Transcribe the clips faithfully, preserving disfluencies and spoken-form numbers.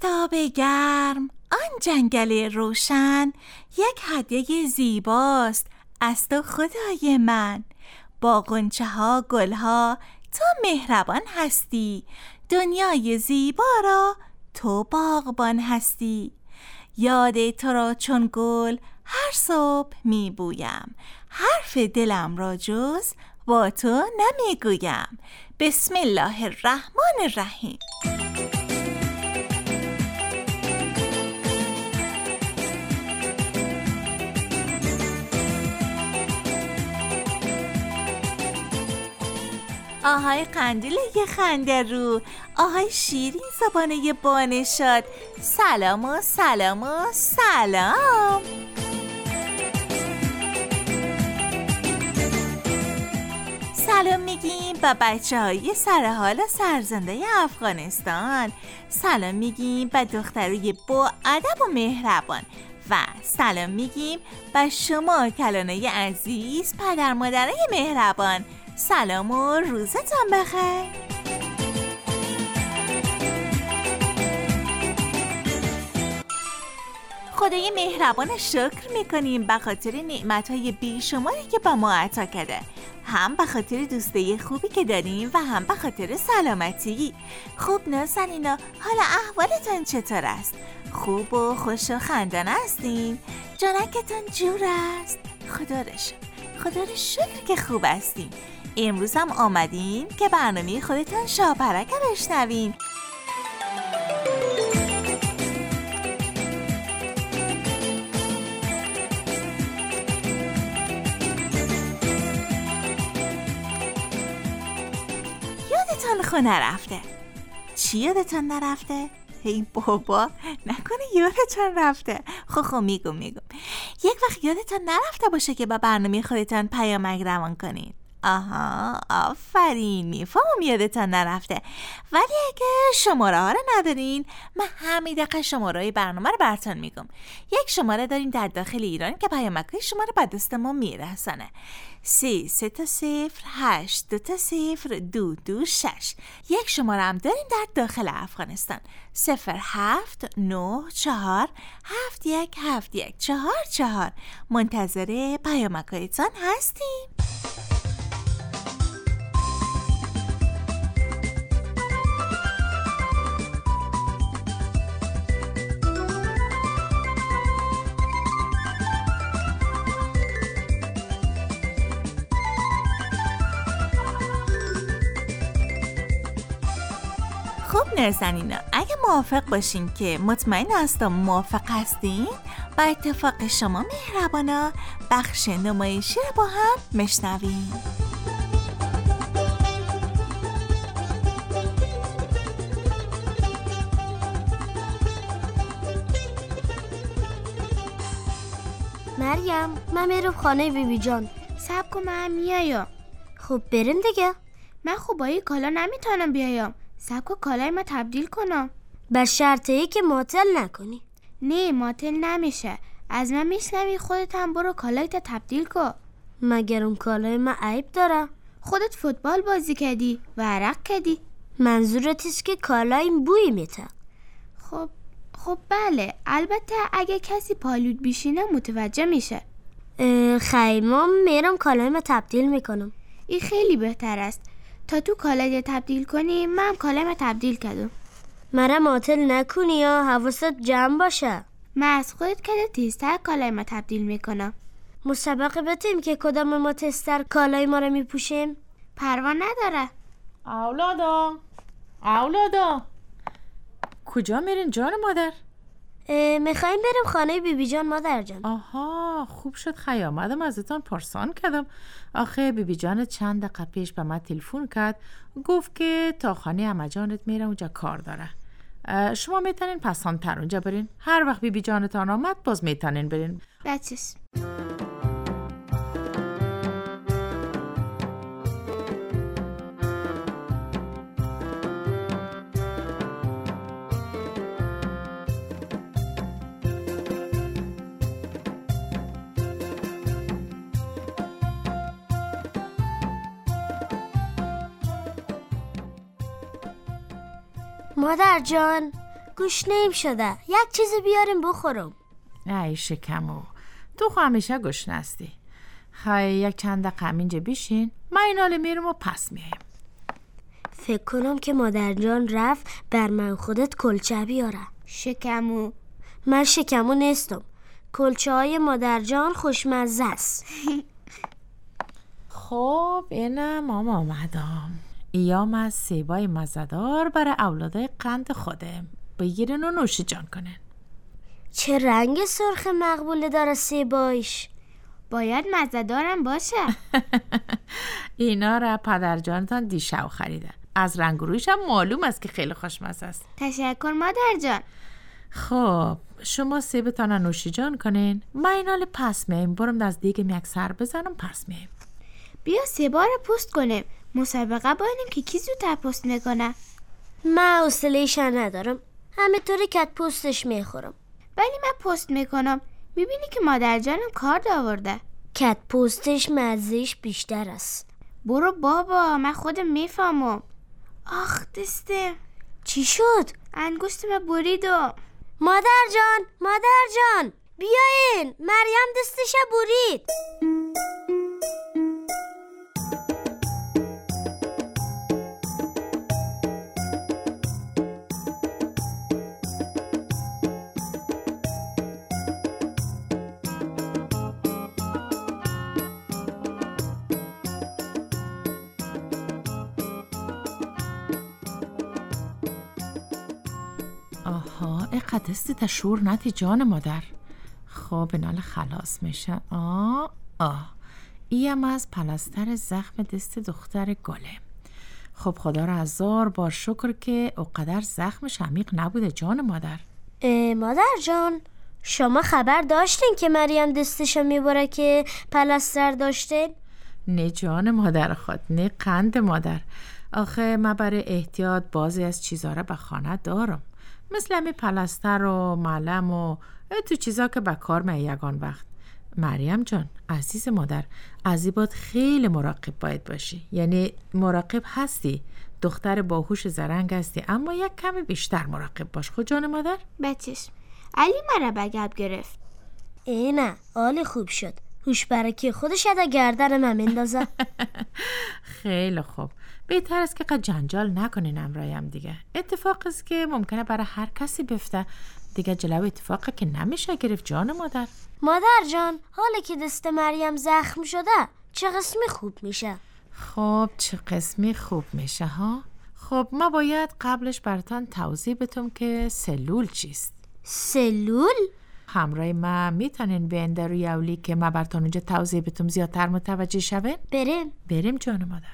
آفتاب گرم، آن جنگل روشن، یک هدیه زیباست از تو خدای من. با غنچه ها گل ها تو مهربان هستی، دنیای زیبا را تو باغبان هستی. یاد تو را چون گل هر صبح می بویم، حرف دلم را جز با تو نمی گویم. بسم الله الرحمن الرحیم. آهای قندیل یه خنده رو، آهای شیرین زبانه بانشاد، سلام و سلام و سلام. سلام میگیم به بچه های سرحال سرزنده افغانستان. سلام میگیم به دخترای با ادب و مهربان و سلام میگیم به شما کلانای عزیز، پدر مادرای مهربان. سلام و روزتان بخیر. خدای مهربان شکر میکنیم به خاطر نعمتهای بیشماری که با ما عطا کرده، هم به خاطر دوستی خوبی که داریم و هم به خاطر سلامتی. خوب نازنینا، حالا احوالتان چطور است؟ خوب و خوش و خندان هستین؟ جانکتان جور است؟ خدا را شکر، خدا را شکر که خوب هستین. امروز هم آمدین که برنامه خودتان شاپرک بشنوین. یادتان خونه رفته؟ چی یادتان نرفته؟ هی بابا نکنه یادتان رفته. خب خب میگم میگم یک وقت یادتان نرفته باشه که با برنامه خودتان پیامک روان کنین. آها آفرین، میفهمم یادتان نرفته، ولی اگه شماره ها رو ندارین من همین دقیقه شماره های برنامه رو براتون میگم. یک شماره داریم در داخل ایران که پیامک های شما رو به دست ما میرسانه: سه سه تا صفر هشت دو تا صفر دو دو شش. یک شماره هم داریم در داخل افغانستان: صفر هفت نه چهار هفت یک هفت یک چهار چهار. منتظر پیامک هایتان هستیم. خب نازنینا، اگه موافق باشین که مطمئن هستم موافق هستین، با اتفاق شما مهربانا بخش نمایشی رو با هم میشنویم. مریم، من میرم خانه بیبی جان. صبر کن من میایم. خب بریم دیگه. من خب با این کالا نمیتونم بیایم. صبر کن کالای ما تبدیل کنم. به شرطی که ماتل نکنی. نه ماتل نمیشه. از من میشنوی خودت هم برو کالایت تبدیل کن. مگر اون کالای من عیب داره؟ خودت فوتبال بازی کردی و عرق کردی. منظورت است که کالای بوی میته؟ خب خب بله، البته اگه کسی پالود بشینه متوجه میشه. خیمم میرم کالای ما تبدیل میکنم. این خیلی بهتر است. تا تو کالای تبدیل کنی من کالای ما تبدیل کردم. مرا ماتل نکنی یا حواست جمع باشه. من از خودت کده تیزتر کالای ما تبدیل میکنم. مسابقه بتیم که کدام ما تیزتر کالای ما رو میپوشیم؟ پروا نداره. اولادا اولادا کجا میرین جان مادر؟ میخواییم بریم خانه بیبی جان مادر جان. آها خوب شد خیامدم ازتان پرسان کردم. آخه بیبی جانت چند دقیقه پیش به من تلفن کرد، گفت که تا خانه عمه جانت میره اونجا کار داره. شما میتونین پسانتر اونجا برین، هر وقت بیبی جانتان آمد باز میتونین برین. بچس مادر جان، گوشنیم شده. یک چیزی بیاریم بخورم. ای شکمو، تو خو همیشه گشنه هستی. خواهی یک چند دقیقه اینجا بشین، من این حال میرم و پس میایم. فکر کنم که مادر جان رفت بر من خودت کلچه بیاره. شکمو، من شکمو نیستم. کلچه های مادر جان خوشمزه است. خب اینم مام آمدم. ایام از سیبای مزدار برای اولادای قند خوده بگیرن و نوش جان کنن. چه رنگ سرخ مقبوله داره سیبایش. باید مزه‌دارم باشه. اینا را پدر جانتان دیشب خریده. از رنگ و رویش هم معلوم است که خیلی خوشمزه است. تشکر مادر جان. خب شما سیبتان را نوش جان کنین. من این حال پس میایم. برم از دیگه یک سر بزنم پس میایم. بیا سیبا رو پوست کنیم. مسابقه باینیم که کی زودتر پوست میکنه. من حوصله‌اش ندارم. همینطوری کت پوستش میخورم. ولی من پوست میکنم. میبینی که مادر جانم کار آورده. کت پوستش مزهش بیشتر است. برو بابا، من خودم میفهمم. آخ دستم. چی شد؟ انگشتم بریدم. مادر جان، مادر جان، بیاین. مریم دستش برید. آها، اینقدر دستی تا شور نتی جان مادر. خب اینال خلاص میشه. آه آه ایم از پلستر زخم دست دختر گله. خب خدا را هزار بار شکر که اقدر زخمش عمیق نبوده جان مادر. مادر جان، شما خبر داشتین که مریم دستشو میبره که پلستر داشته؟ نه جان مادر خود، نه قند مادر. آخه من برای احتیاط بعضی از چیزا را به خانه دارم، مثل همی پلستر و معلم و تو چیزا که به کار می یگان وقت. مریم جان عزیز مادر، عزیبات خیلی مراقب باید باشی. یعنی مراقب هستی، دختر باهوش زرنگ هستی، اما یک کمی بیشتر مراقب باش. خود جان مادر؟ بچش علی مرا بگب گرفت. ای نه، عالی خوب شد. هوش برکی خودش ادا گردن من میندازه. خیلی خوب. بهتر است که قد جنجال نکنین امرایم دیگه. اتفاق است که ممکنه برای هر کسی بفته. دیگه جلو اتفاقی که نمیشه گرفت جان مادر. مادر جان، حالا که دست مریم زخم شده چه قسمی خوب میشه؟ خب چه قسمی خوب میشه ها؟ خب ما باید قبلش براتان توضیح بدم که سلول چیست. سلول؟ همراه ما میتونین بیاین در روی اولی که ما براتون اونجا توضیح بدم زیادتر متوجه شوین؟ بریم. بریم جان مادر.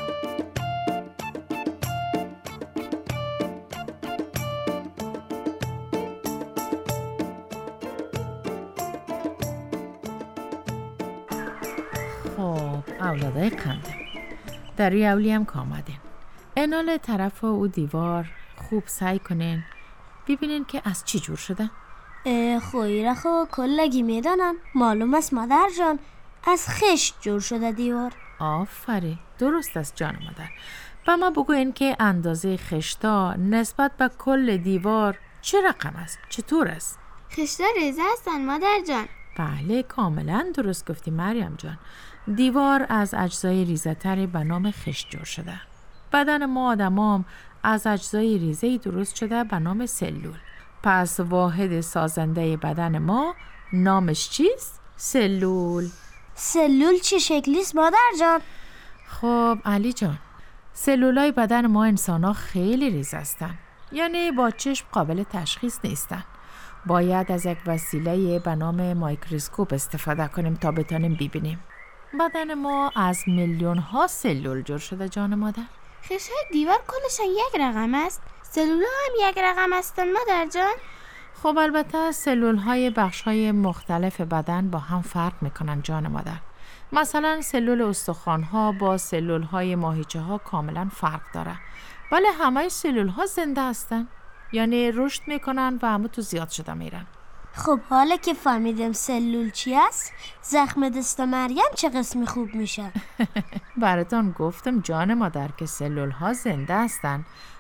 خب اولادای قنده در روی اولی هم که آمدین، انال طرف و دیوار خوب سعی کنین ببینین که از چی جور شده. خویره خو کلگی میدانن. معلوم است مادر جان، از خشت جور شده دیوار. آفرین، درست است جان مادر. و ما بگوین که اندازه خشتا نسبت به کل دیوار چه رقم است؟ چطور است؟ خشتا ریزه هستن مادر جان. بله کاملا درست گفتی مریم جان. دیوار از اجزای ریزه‌تری به نام خشت جور شده. بدن ما آدمام از اجزای ریزه‌ای درست شده به نام سلول. پس واحد سازنده بدن ما نامش چیست؟ سلول. سلول چه شکلیست مادر جان؟ خب علی جان، سلولای بدن ما انسانا خیلی ریزه هستن. یعنی با چشم قابل تشخیص نیستن. باید از یک وسیله به نام مایکروسکوپ استفاده کنیم تا بتونیم ببینیم. بدن ما از میلیون ها سلول جور شده جان مادر. خشای دیوار کلشان یک رقم است. سلول هم یک رقم هستن مادر جان. خب البته سلول های بخش های مختلف بدن با هم فرق میکنن جان مادر. مثلا سلول استخوان ها با سلول های ماهیچه ها کاملا فرق داره، ولی همه سلول ها زنده هستن، یعنی رشد میکنن و همه تو زیاد شده میرن. خب حالا که فهمیدم سلول چی است، زخم دست مریم چه قسمی خوب میشه؟ براتون گفتم جان مادر که سلول ها زنده هستن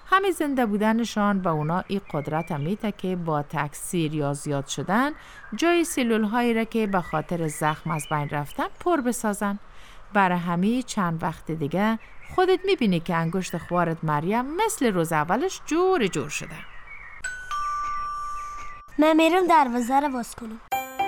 همین زنده بودنشان به اونا این قدرت هم میده که با تکثیر یا زیاد شدن جای سلول هایی را که به خاطر زخم از بین رفتن پر بسازن. برای همین چند وقت دیگه خودت میبینی که انگشت خوارت مریم مثل روز اولش جور جور شده. من میرم دروازه رو باز کنم.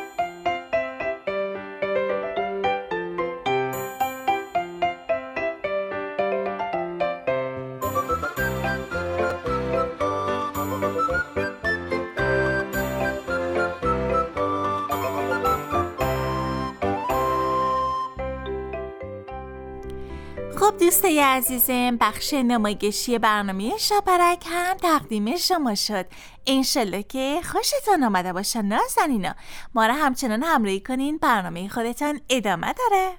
خب دوستای عزیزم، بخش نمایشی برنامه شاپرک هم تقدیم شما شد. انشالله که خوشتان آمده باشه نازنینا. ما را همچنان همراهی کنین، برنامه خودتان ادامه داره.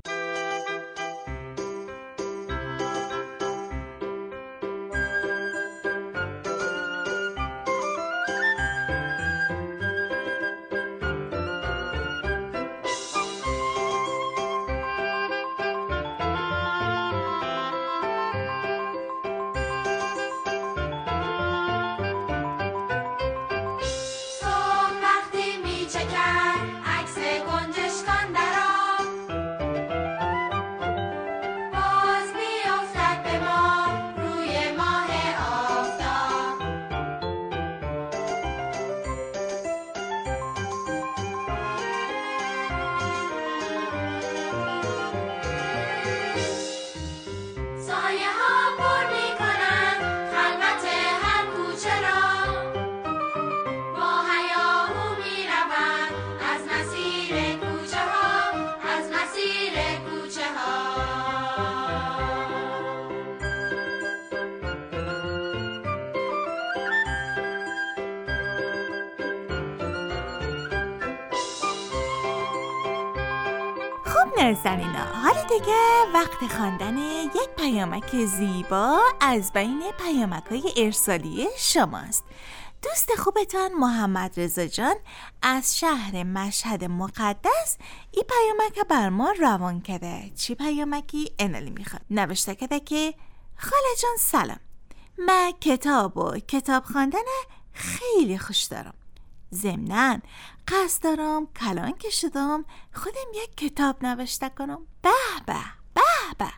نازنینا، حالا دیگه وقت خواندن یک پیامک زیبا از بین پیامک‌های ارسالی شماست. دوست خوبتان محمد رضا جان از شهر مشهد مقدس این پیامک بر ما روان کرده. چی پیامکی؟ انالی میخواد. نوشته کرده که خاله جان سلام، من کتاب و کتاب خواندن خیلی خوش دارم. ضمناً قصد دارم کلان که شدم خودم یک کتاب نوشته کنم. به به به به.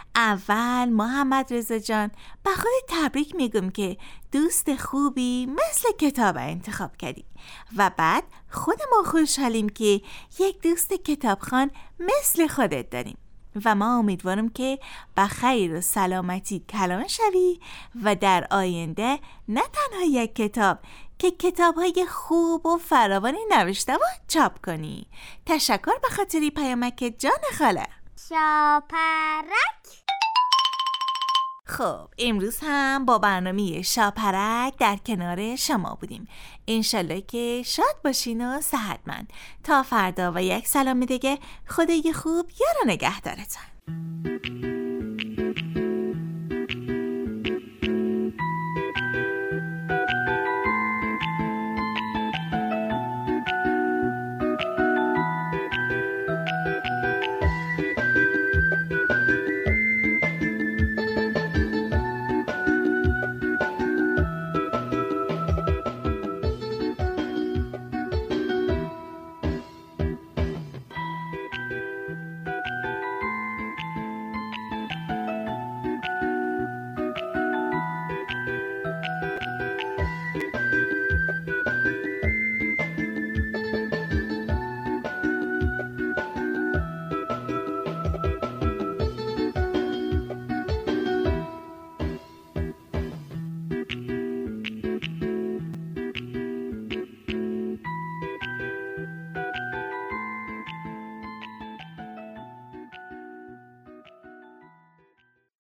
اول محمد رضا جان به خودت تبریک میگم که دوست خوبی مثل کتاب انتخاب کردی و بعد خود ما خوشحالیم که یک دوست کتابخوان مثل خودت داریم و ما امیدوارم که به خیر و سلامتی کلان شوی و در آینده نه تنها یک کتاب که کتاب‌های خوب و فراوانی نوشته و چاپ کنی. تشکر به خاطر پیامک جان خاله. شاپرک. خب امروز هم با برنامه شاپرک در کنار شما بودیم. انشالله که شاد باشین و صحتمند. تا فردا و یک سلام دیگه، خدای خوب یار و نگهدارتان.